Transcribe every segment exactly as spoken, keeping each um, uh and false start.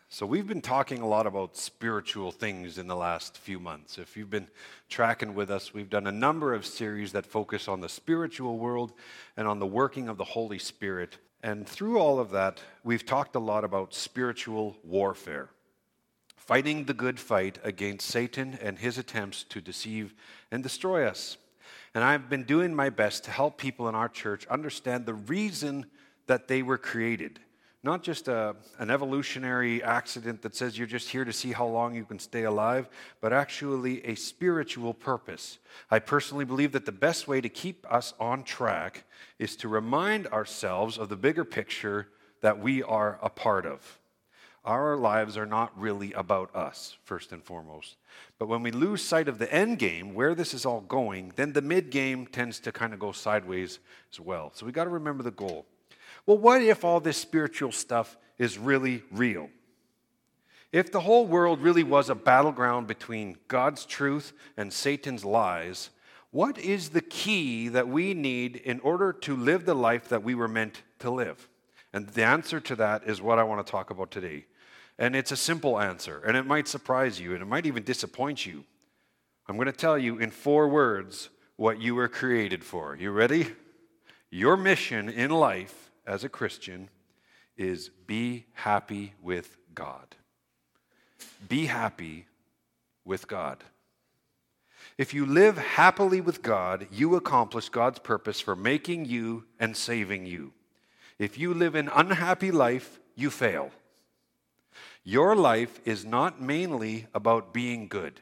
So we've been talking a lot about spiritual things in the last few months. If you've been tracking with us, we've done a number of series that focus on the spiritual world and on the working of the Holy Spirit. And through all of that, we've talked a lot about spiritual warfare, fighting the good fight against Satan and his attempts to deceive and destroy us. And I've been doing my best to help people in our church understand the reason that they were created. Not just a, an evolutionary accident that says you're just here to see how long you can stay alive, but actually a spiritual purpose. I personally believe that the best way to keep us on track is to remind ourselves of the bigger picture that we are a part of. Our lives are not really about us, first and foremost. But when we lose sight of the end game, where this is all going, then the mid game tends to kind of go sideways as well. So we got to remember the goal. Well, what if all this spiritual stuff is really real? If the whole world really was a battleground between God's truth and Satan's lies, what is the key that we need in order to live the life that we were meant to live? And the answer to that is what I want to talk about today. And it's a simple answer, and it might surprise you, and it might even disappoint you. I'm going to tell you in four words what you were created for. You ready? Your mission in life as a Christian is be happy with God. Be happy with God. If you live happily with God, you accomplish God's purpose for making you and saving you. If you live an unhappy life, you fail. Your life is not mainly about being good.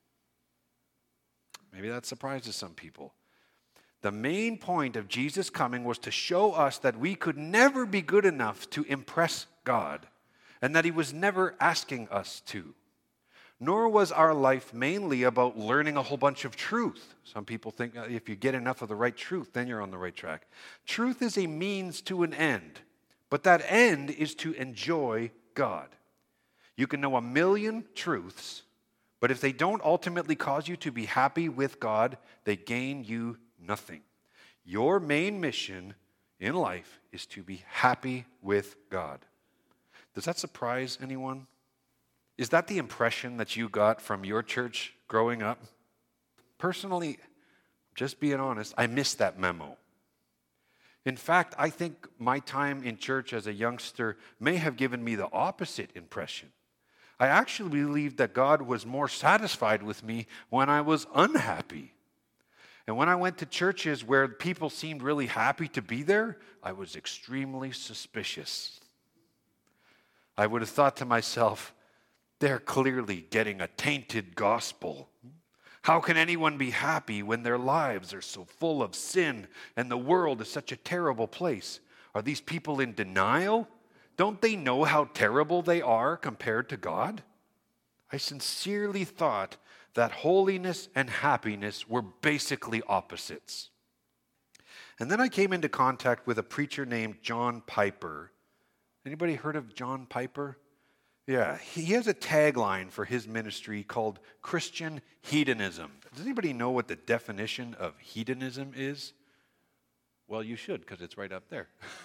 Maybe that surprises some people. The main point of Jesus coming was to show us that we could never be good enough to impress God, and that he was never asking us to. Nor was our life mainly about learning a whole bunch of truth. Some people think if you get enough of the right truth, then you're on the right track. Truth is a means to an end, but that end is to enjoy God. You can know a million truths, but if they don't ultimately cause you to be happy with God, they gain you nothing. Your main mission in life is to be happy with God. Does that surprise anyone? Is that the impression that you got from your church growing up? Personally, just being honest, I missed that memo. In fact, I think my time in church as a youngster may have given me the opposite impression. I actually believed that God was more satisfied with me when I was unhappy. And when I went to churches where people seemed really happy to be there, I was extremely suspicious. I would have thought to myself, they're clearly getting a tainted gospel. How can anyone be happy when their lives are so full of sin and the world is such a terrible place? Are these people in denial? Don't they know how terrible they are compared to God? I sincerely thought that holiness and happiness were basically opposites. And then I came into contact with a preacher named John Piper. Anybody heard of John Piper? Yeah, he has a tagline for his ministry called Christian hedonism. Does anybody know what the definition of hedonism is? Well, you should, because it's right up there.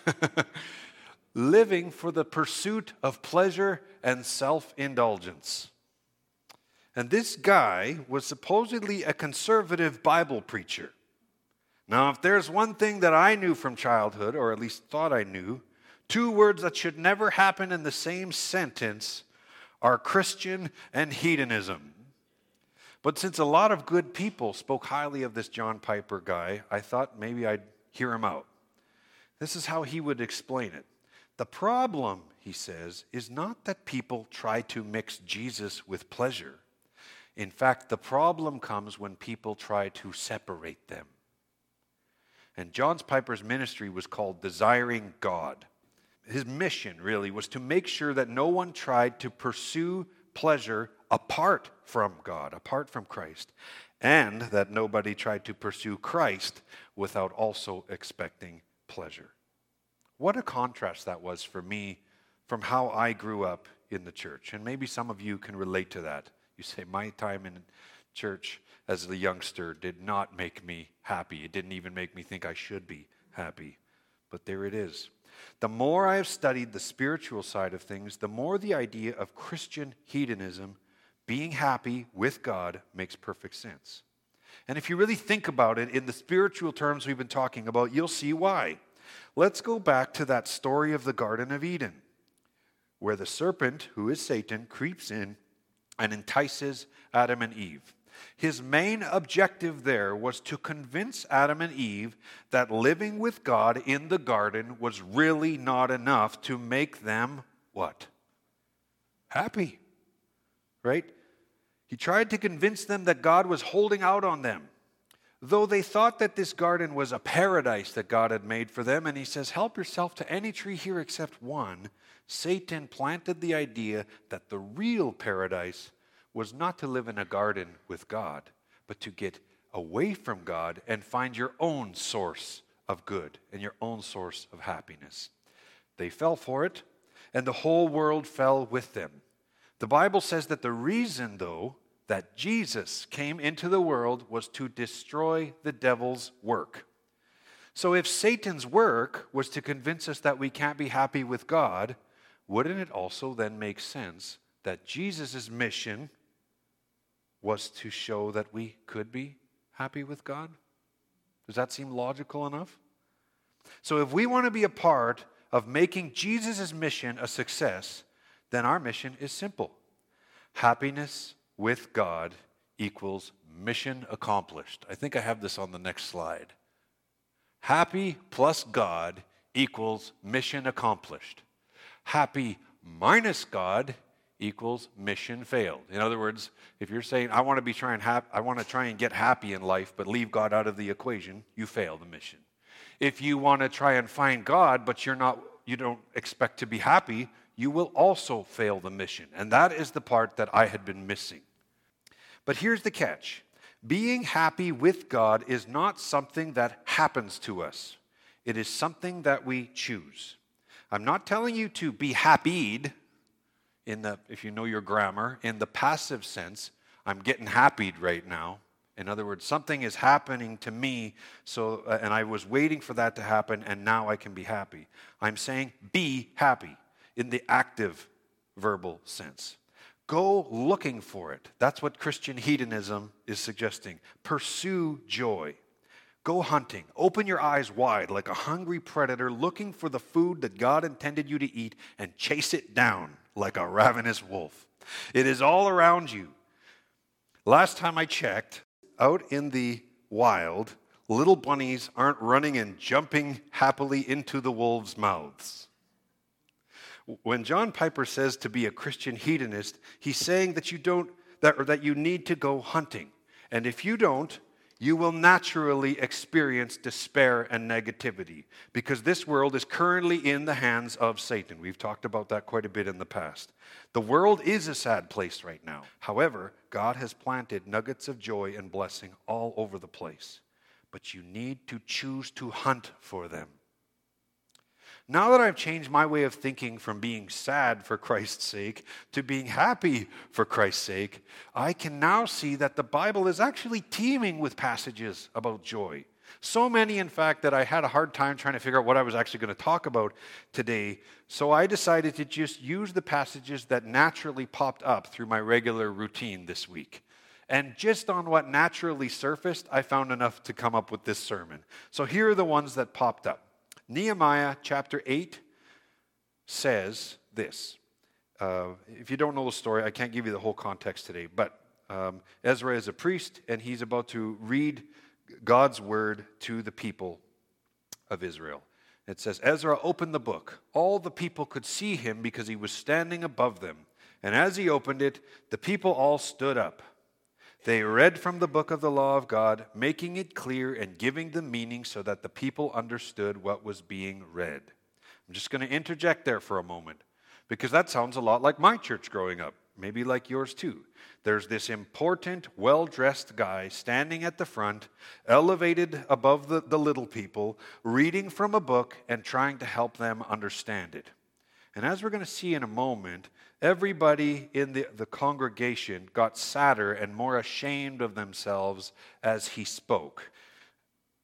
Living for the pursuit of pleasure and self-indulgence. And this guy was supposedly a conservative Bible preacher. Now, if there's one thing that I knew from childhood, or at least thought I knew, two words that should never happen in the same sentence are Christian and hedonism. But since a lot of good people spoke highly of this John Piper guy, I thought maybe I'd hear him out. This is how he would explain it. The problem, he says, is not that people try to mix Jesus with pleasure. In fact, the problem comes when people try to separate them. And John Piper's ministry was called Desiring God. His mission, really, was to make sure that no one tried to pursue pleasure apart from God, apart from Christ, and that nobody tried to pursue Christ without also expecting pleasure. What a contrast that was for me from how I grew up in the church. And maybe some of you can relate to that. You say, my time in church as a youngster did not make me happy. It didn't even make me think I should be happy. But there it is. The more I have studied the spiritual side of things, the more the idea of Christian hedonism, being happy with God, makes perfect sense. And if you really think about it in the spiritual terms we've been talking about, you'll see why. Let's go back to that story of the Garden of Eden, where the serpent, who is Satan, creeps in and entices Adam and Eve. His main objective there was to convince Adam and Eve that living with God in the garden was really not enough to make them what? Happy, right? He tried to convince them that God was holding out on them, though they thought that this garden was a paradise that God had made for them. And he says, help yourself to any tree here except one. Satan planted the idea that the real paradise was not to live in a garden with God, but to get away from God and find your own source of good and your own source of happiness. They fell for it, and the whole world fell with them. The Bible says that the reason, though, that Jesus came into the world was to destroy the devil's work. So if Satan's work was to convince us that we can't be happy with God, wouldn't it also then make sense that Jesus' mission was to show that we could be happy with God? Does that seem logical enough? So if we want to be a part of making Jesus' mission a success, then our mission is simple. Happiness with God equals mission accomplished. I think I have this on the next slide. Happy plus God equals mission accomplished. Happy minus God equals mission failed. In other words, if you're saying, I want to be trying hap- I want to try and get happy in life, but leave God out of the equation, you fail the mission. If you want to try and find God, but you're not, you don't expect to be happy, you will also fail the mission. And that is the part that I had been missing. But here's the catch. Being happy with God is not something that happens to us. It is something that we choose. I'm not telling you to be happyed, in the, if you know your grammar, in the passive sense. I'm getting happyed right now. In other words, something is happening to me, so uh, and I was waiting for that to happen, and now I can be happy. I'm saying be happy in the active verbal sense. Go looking for it. That's what Christian hedonism is suggesting. Pursue joy. Go hunting. Open your eyes wide like a hungry predator looking for the food that God intended you to eat and chase it down like a ravenous wolf. It is all around you. Last time I checked, out in the wild, little bunnies aren't running and jumping happily into the wolves' mouths. When John Piper says to be a Christian hedonist, he's saying that you don't, that, or that you need to go hunting. And if you don't, you will naturally experience despair and negativity, because this world is currently in the hands of Satan. We've talked about that quite a bit in the past. The world is a sad place right now. However, God has planted nuggets of joy and blessing all over the place. But you need to choose to hunt for them. Now that I've changed my way of thinking from being sad for Christ's sake to being happy for Christ's sake, I can now see that the Bible is actually teeming with passages about joy. So many, in fact, that I had a hard time trying to figure out what I was actually going to talk about today. So I decided to just use the passages that naturally popped up through my regular routine this week. And just on what naturally surfaced, I found enough to come up with this sermon. So here are the ones that popped up. Nehemiah chapter eight says this. Uh, if you don't know the story, I can't give you the whole context today, but um, Ezra is a priest, and he's about to read God's word to the people of Israel. It says, Ezra opened the book. All the people could see him because he was standing above them. And as he opened it, the people all stood up. They read from the book of the law of God, making it clear and giving the meaning so that the people understood what was being read. I'm just going to interject there for a moment, because that sounds a lot like my church growing up, maybe like yours too. There's this important, well-dressed guy standing at the front, elevated above the, the little people, reading from a book and trying to help them understand it. And as we're going to see in a moment, everybody in the, the congregation got sadder and more ashamed of themselves as he spoke.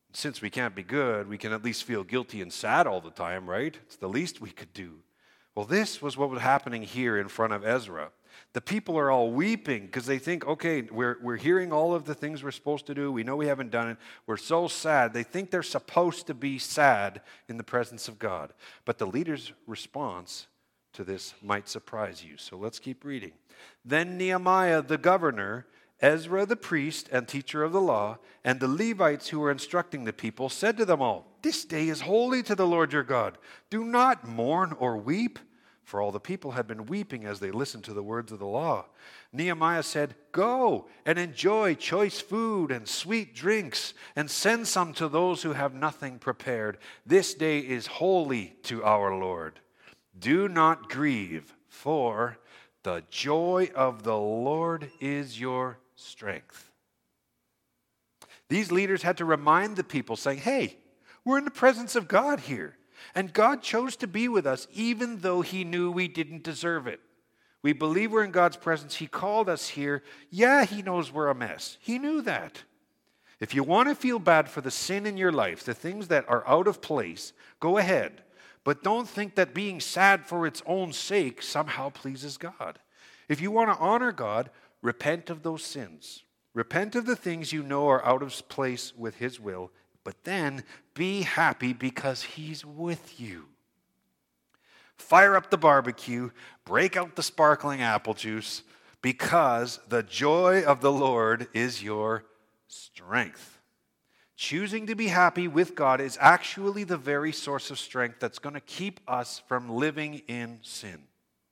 Since we can't be good, we can at least feel guilty and sad all the time, right? It's the least we could do. Well, this was what was happening here in front of Ezra. The people are all weeping because they think, okay, we're, we're hearing all of the things we're supposed to do. We know we haven't done it. We're so sad. They think they're supposed to be sad in the presence of God. But the leader's response to this might surprise you. So let's keep reading. Then Nehemiah the governor, Ezra the priest and teacher of the law, and the Levites who were instructing the people said to them all, "This day is holy to the Lord your God. Do not mourn or weep." For all the people had been weeping as they listened to the words of the law. Nehemiah said, "Go and enjoy choice food and sweet drinks, and send some to those who have nothing prepared. This day is holy to our Lord. Do not grieve, for the joy of the Lord is your strength." These leaders had to remind the people, saying, hey, we're in the presence of God here. And God chose to be with us even though he knew we didn't deserve it. We believe we're in God's presence. He called us here. Yeah, he knows we're a mess. He knew that. If you want to feel bad for the sin in your life, the things that are out of place, go ahead. But don't think that being sad for its own sake somehow pleases God. If you want to honor God, repent of those sins. Repent of the things you know are out of place with his will. But then be happy because he's with you. Fire up the barbecue, break out the sparkling apple juice, because the joy of the Lord is your strength. Choosing to be happy with God is actually the very source of strength that's going to keep us from living in sin.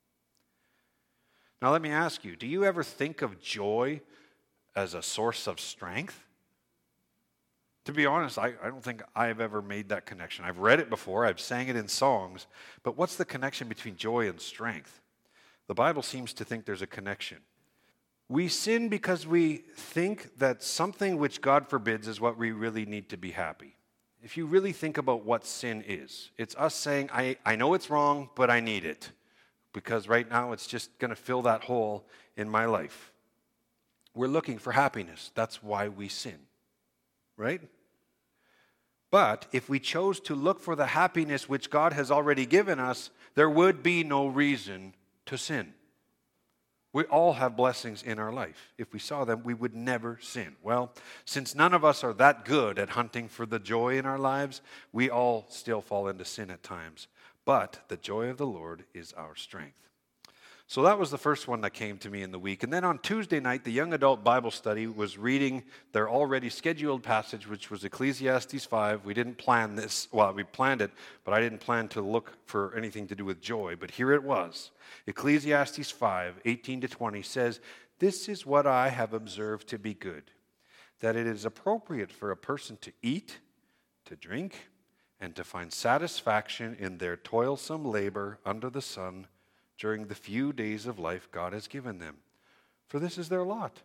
Now let me ask you, do you ever think of joy as a source of strength? To be honest, I, I don't think I've ever made that connection. I've read it before, I've sang it in songs, but what's the connection between joy and strength? The Bible seems to think there's a connection. We sin because we think that something which God forbids is what we really need to be happy. If you really think about what sin is, it's us saying, I, I know it's wrong, but I need it. Because right now it's just going to fill that hole in my life. We're looking for happiness. That's why we sin. Right? But if we chose to look for the happiness which God has already given us, there would be no reason to sin. We all have blessings in our life. If we saw them, we would never sin. Well, since none of us are that good at hunting for the joy in our lives, we all still fall into sin at times. But the joy of the Lord is our strength. So that was the first one that came to me in the week. And then on Tuesday night, the young adult Bible study was reading their already scheduled passage, which was Ecclesiastes five. We didn't plan this. Well, we planned it, but I didn't plan to look for anything to do with joy. But here it was. Ecclesiastes five, eighteen to twenty says, "This is what I have observed to be good, that it is appropriate for a person to eat, to drink, and to find satisfaction in their toilsome labor under the sun, during the few days of life God has given them. For this is their lot."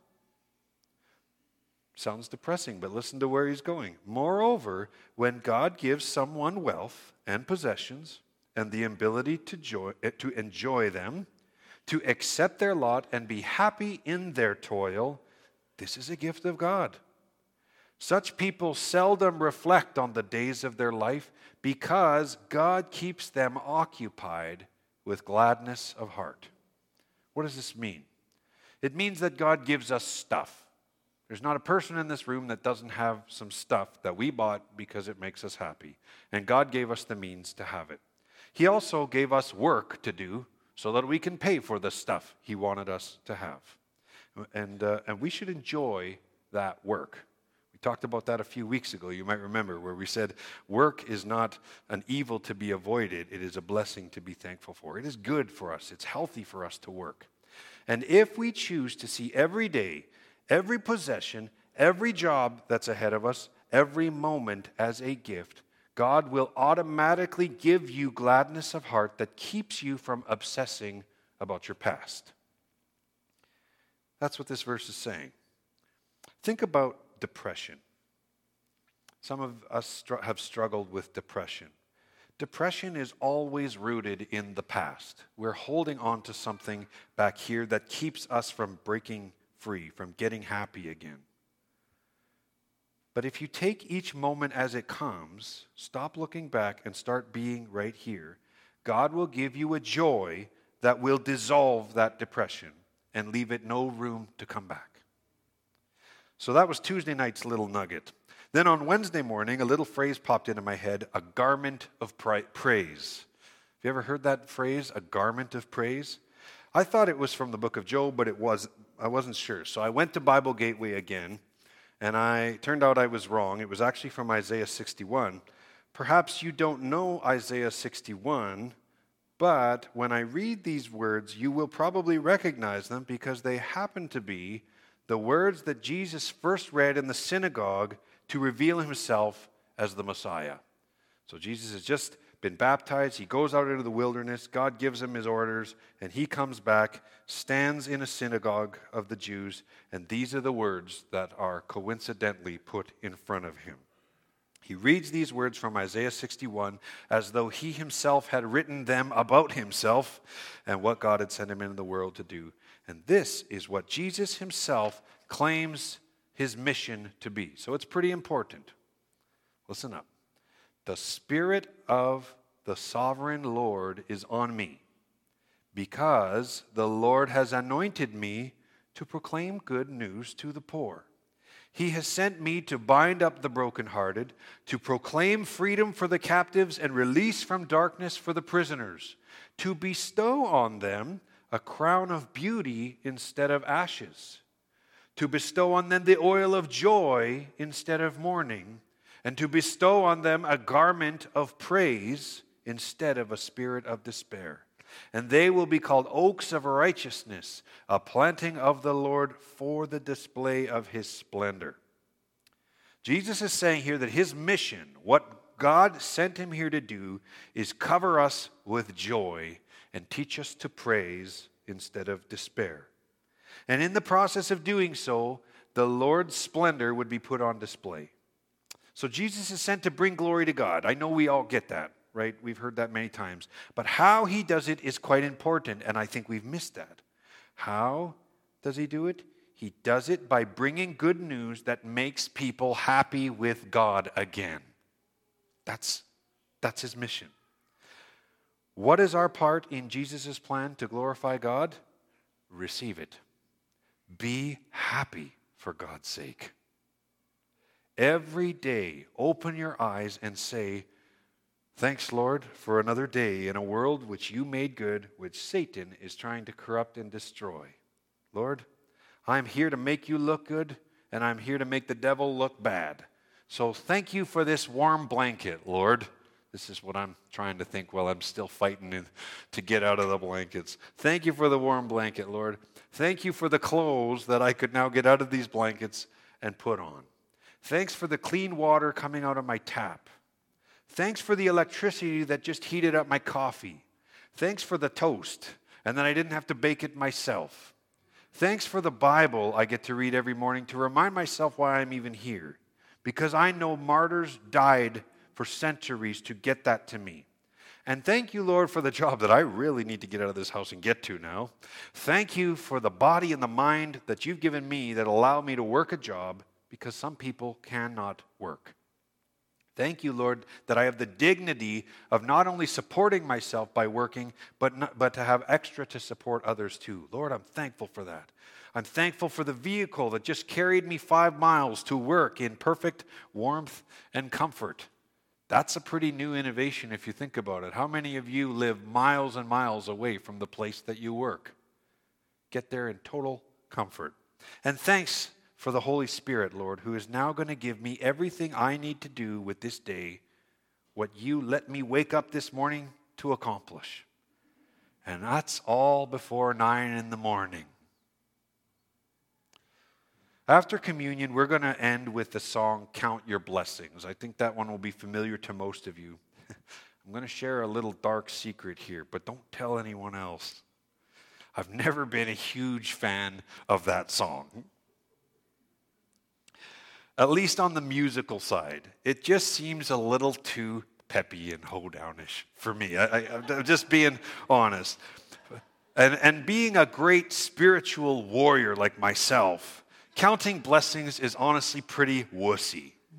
Sounds depressing, but listen to where he's going. "Moreover, when God gives someone wealth and possessions and the ability to, joy, to enjoy them, to accept their lot and be happy in their toil, this is a gift of God. Such people seldom reflect on the days of their life because God keeps them occupied with gladness of heart." What does this mean? It means that God gives us stuff. There's not a person in this room that doesn't have some stuff that we bought because it makes us happy. And God gave us the means to have it. He also gave us work to do so that we can pay for the stuff he wanted us to have. And, uh, and we should enjoy that work. Talked about that a few weeks ago, you might remember, where we said work is not an evil to be avoided. It is a blessing to be thankful for. It is good for us. It's healthy for us to work. And if we choose to see every day, every possession, every job that's ahead of us, every moment as a gift, God will automatically give you gladness of heart that keeps you from obsessing about your past. That's what this verse is saying. Think about depression. Some of us str- have struggled with depression. Depression is always rooted in the past. We're holding on to something back here that keeps us from breaking free, from getting happy again. But if you take each moment as it comes, stop looking back and start being right here, God will give you a joy that will dissolve that depression and leave it no room to come back. So that was Tuesday night's little nugget. Then on Wednesday morning, a little phrase popped into my head, a garment of praise. Have you ever heard that phrase, a garment of praise? I thought it was from the book of Job, but it was, I wasn't sure. So I went to Bible Gateway again, and I turned out I was wrong. It was actually from Isaiah sixty-one. Perhaps you don't know Isaiah sixty-one, but when I read these words, you will probably recognize them because they happen to be the words that Jesus first read in the synagogue to reveal himself as the Messiah. So Jesus has just been baptized. He goes out into the wilderness. God gives him his orders, and he comes back, stands in a synagogue of the Jews, and these are the words that are coincidentally put in front of him. He reads these words from Isaiah sixty-one as though he himself had written them about himself and what God had sent him into the world to do. And this is what Jesus himself claims his mission to be. So it's pretty important. Listen up. The Spirit of the sovereign Lord is on me, because the Lord has anointed me to proclaim good news to the poor. He has sent me to bind up the brokenhearted, to proclaim freedom for the captives and release from darkness for the prisoners, to bestow on them a crown of beauty instead of ashes, to bestow on them the oil of joy instead of mourning, and to bestow on them a garment of praise instead of a spirit of despair. And they will be called oaks of righteousness, a planting of the Lord for the display of his splendor. Jesus is saying here that his mission, what God sent him here to do, is cover us with joy and teach us to praise instead of despair. And in the process of doing so, the Lord's splendor would be put on display. So Jesus is sent to bring glory to God. I know we all get that, right? We've heard that many times. But how he does it is quite important, and I think we've missed that. How does he do it? He does it by bringing good news that makes people happy with God again. That's, that's his mission. What is our part in Jesus' plan to glorify God? Receive it. Be happy for God's sake. Every day, open your eyes and say, thanks, Lord, for another day in a world which you made good, which Satan is trying to corrupt and destroy. Lord, I'm here to make you look good, and I'm here to make the devil look bad. So thank you for this warm blanket, Lord. This is what I'm trying to think while I'm still fighting to get out of the blankets. Thank you for the warm blanket, Lord. Thank you for the clothes that I could now get out of these blankets and put on. Thanks for the clean water coming out of my tap. Thanks for the electricity that just heated up my coffee. Thanks for the toast, and then I didn't have to bake it myself. Thanks for the Bible I get to read every morning to remind myself why I'm even here. Because I know martyrs died for centuries to get that to me. And thank you, Lord, for the job that I really need to get out of this house and get to now. Thank you for the body and the mind that you've given me that allow me to work a job, because some people cannot work. Thank you, Lord, that I have the dignity of not only supporting myself by working, but, not, but to have extra to support others too. Lord, I'm thankful for that. I'm thankful for the vehicle that just carried me five miles to work in perfect warmth and comfort. That's a pretty new innovation if you think about it. How many of you live miles and miles away from the place that you work? Get there in total comfort. And thanks for the Holy Spirit, Lord, who is now going to give me everything I need to do with this day, what you let me wake up this morning to accomplish. And that's all before nine in the morning. After communion, we're going to end with the song, Count Your Blessings. I think that one will be familiar to most of you. I'm going to share a little dark secret here, but don't tell anyone else. I've never been a huge fan of that song. At least on the musical side. It just seems a little too peppy and hoedownish for me. I, I, I'm just being honest. And, and being a great spiritual warrior like myself, counting blessings is honestly pretty wussy.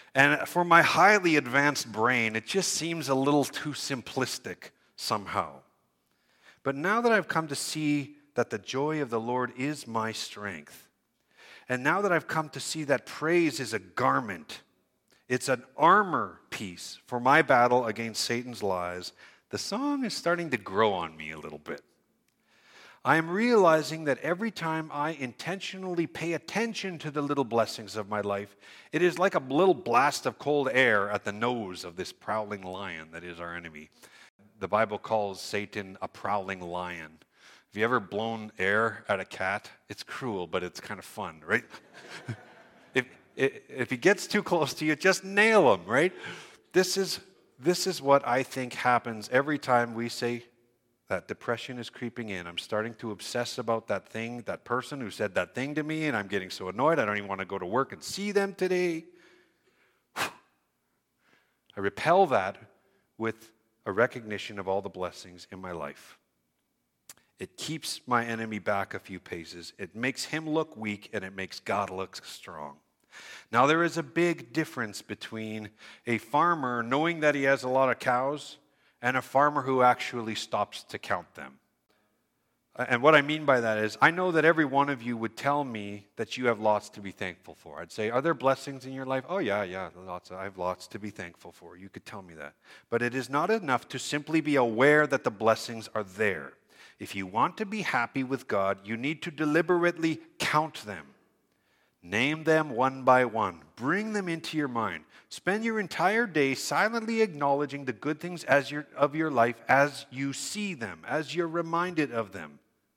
And for my highly advanced brain, it just seems a little too simplistic somehow. But now that I've come to see that the joy of the Lord is my strength, and now that I've come to see that praise is a garment, it's an armor piece for my battle against Satan's lies, the song is starting to grow on me a little bit. I am realizing that every time I intentionally pay attention to the little blessings of my life, it is like a little blast of cold air at the nose of this prowling lion that is our enemy. The Bible calls Satan a prowling lion. Have you ever blown air at a cat? It's cruel, but it's kind of fun, right? if, if he gets too close to you, just nail him, right? This is, this is what I think happens every time we say, that depression is creeping in. I'm starting to obsess about that thing, that person who said that thing to me, and I'm getting so annoyed I don't even want to go to work and see them today. I repel that with a recognition of all the blessings in my life. It keeps my enemy back a few paces. It makes him look weak, and it makes God look strong. Now, there is a big difference between a farmer knowing that he has a lot of cows and a farmer who actually stops to count them. And what I mean by that is, I know that every one of you would tell me that you have lots to be thankful for. I'd say, are there blessings in your life? Oh, yeah, yeah, lots. Of, I have lots to be thankful for. You could tell me that. But it is not enough to simply be aware that the blessings are there. If you want to be happy with God, you need to deliberately count them. Name them one by one. Bring them into your mind. Spend your entire day silently acknowledging the good things as your, of your life as you see them, as you're reminded of them.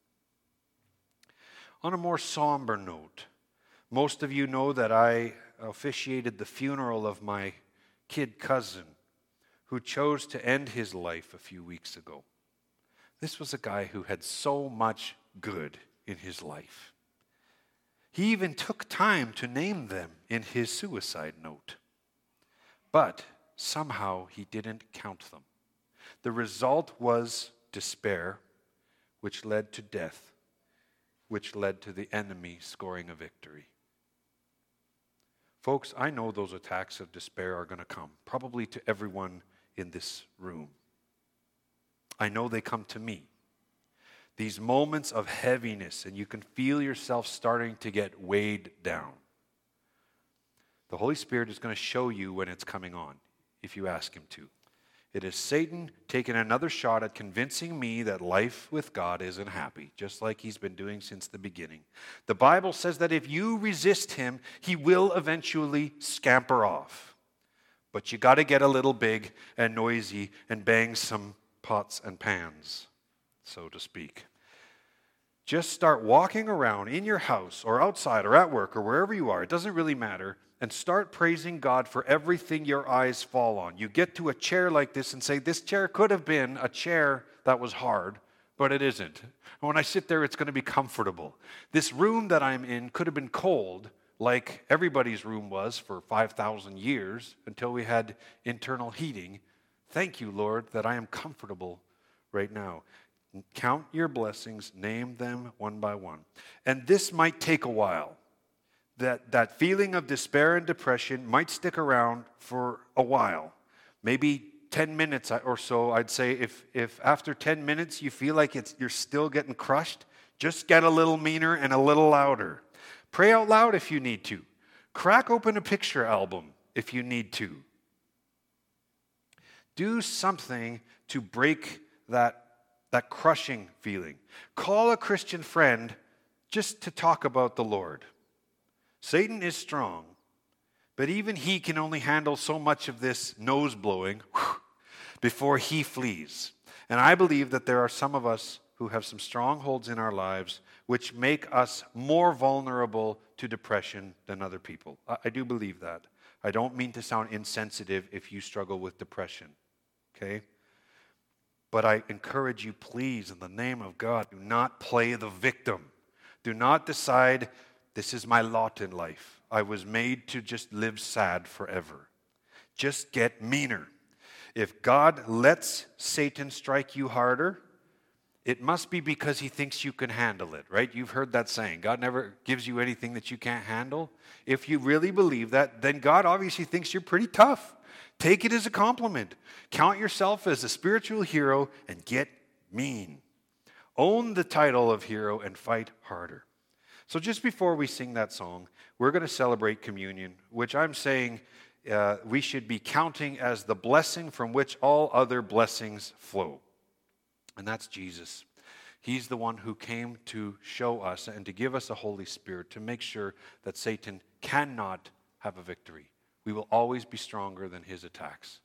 On a more somber note, most of you know that I officiated the funeral of my kid cousin who chose to end his life a few weeks ago. This was a guy who had so much good in his life. He even took time to name them in his suicide note. But somehow he didn't count them. The result was despair, which led to death, which led to the enemy scoring a victory. Folks, I know those attacks of despair are going to come, probably to everyone in this room. I know they come to me. These moments of heaviness, and you can feel yourself starting to get weighed down. The Holy Spirit is going to show you when it's coming on, if you ask him to. It is Satan taking another shot at convincing me that life with God isn't happy, just like he's been doing since the beginning. The Bible says that if you resist him, he will eventually scamper off. But you got to get a little big and noisy and bang some pots and pans, so to speak. Just start walking around in your house or outside or at work or wherever you are. It doesn't really matter. And start praising God for everything your eyes fall on. You get to a chair like this and say, this chair could have been a chair that was hard, but it isn't. And when I sit there, it's going to be comfortable. This room that I'm in could have been cold, like everybody's room was for five thousand years until we had internal heating. Thank you, Lord, that I am comfortable right now. Count your blessings, name them one by one. And this might take a while. That, that feeling of despair and depression might stick around for a while. Maybe ten minutes or so, I'd say. If, if after ten minutes you feel like it's, you're still getting crushed, just get a little meaner and a little louder. Pray out loud if you need to. Crack open a picture album if you need to. Do something to break that, that crushing feeling. Call a Christian friend just to talk about the Lord. Satan is strong, but even he can only handle so much of this nose blowing before he flees. And I believe that there are some of us who have some strongholds in our lives which make us more vulnerable to depression than other people. I do believe that. I don't mean to sound insensitive if you struggle with depression, okay? But I encourage you, please, in the name of God, do not play the victim. Do not decide, this is my lot in life. I was made to just live sad forever. Just get meaner. If God lets Satan strike you harder, it must be because he thinks you can handle it, right? You've heard that saying. God never gives you anything that you can't handle. If you really believe that, then God obviously thinks you're pretty tough. Take it as a compliment. Count yourself as a spiritual hero and get mean. Own the title of hero and fight harder. So just before we sing that song, we're going to celebrate communion, which I'm saying uh, we should be counting as the blessing from which all other blessings flow. And that's Jesus. He's the one who came to show us and to give us a Holy Spirit to make sure that Satan cannot have a victory. We will always be stronger than his attacks.